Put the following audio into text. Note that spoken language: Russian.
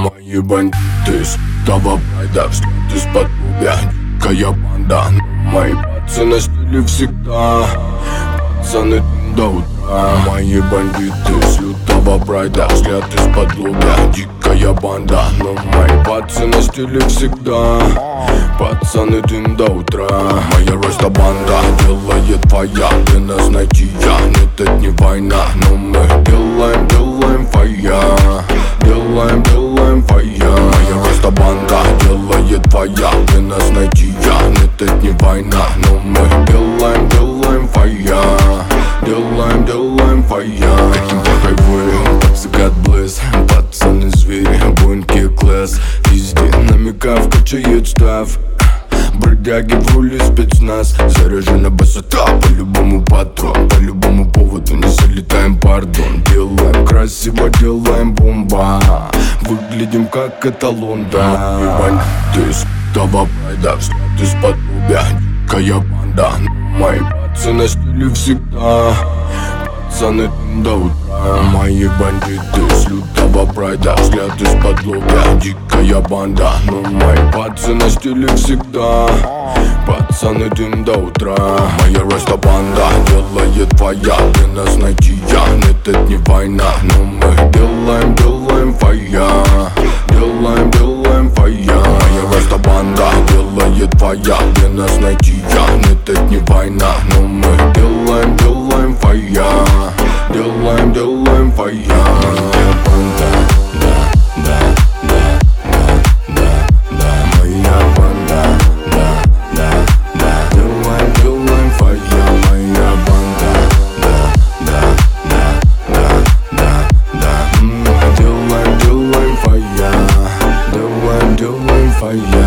Мои бандиты с того прайда, взгляд из-под лобья, дикая банда. Мои пацаны стили всегда, пацаны до утра. Мои бандиты с лютого прайда, взгляд из-под лобья, дикая банда. Но мои пацаны стили всегда, пацаны дым до утра. Моя роста банда делает фая, где нас найти я. Нет, это не война, но мы делаем фая. Делаем фая. Моя роста банда делает фая, где нас найти я. Нет, это не война, но мы делаем фая. Делаем фая. Каким по хайвею, подсекат блэс, пацаны звери, бунки класс. Везде на мигав качает штраф, бродяги в руле спецназ. Заряжена басота, по-любому патрон, по любому поводу не залетаем, пардон. Делаем красиво, делаем бомба, выглядим как эталон, да. Мы бандиты с того прайда, взгляд из-под лобья, дикая банда. Мои пацаны стили всегда, пацаны до утра. Мои бандиты с лютого прайда, взгляд из-под лобья, дикая банда. Но мои пацаны стили всегда, пацаны дым до утра. Моя роста банда делает фая, где нас найти я. Нет, это не война, но мы делаем фая. Делаем фая. Моя роста банда делает фая, где нас найти я. Нет, это не война, но мы делаем фая. Делаем фая. Моя банда, да. Моя банда, да. Делаем фая. Моя банда, да. Делаем фая. Делаем фая.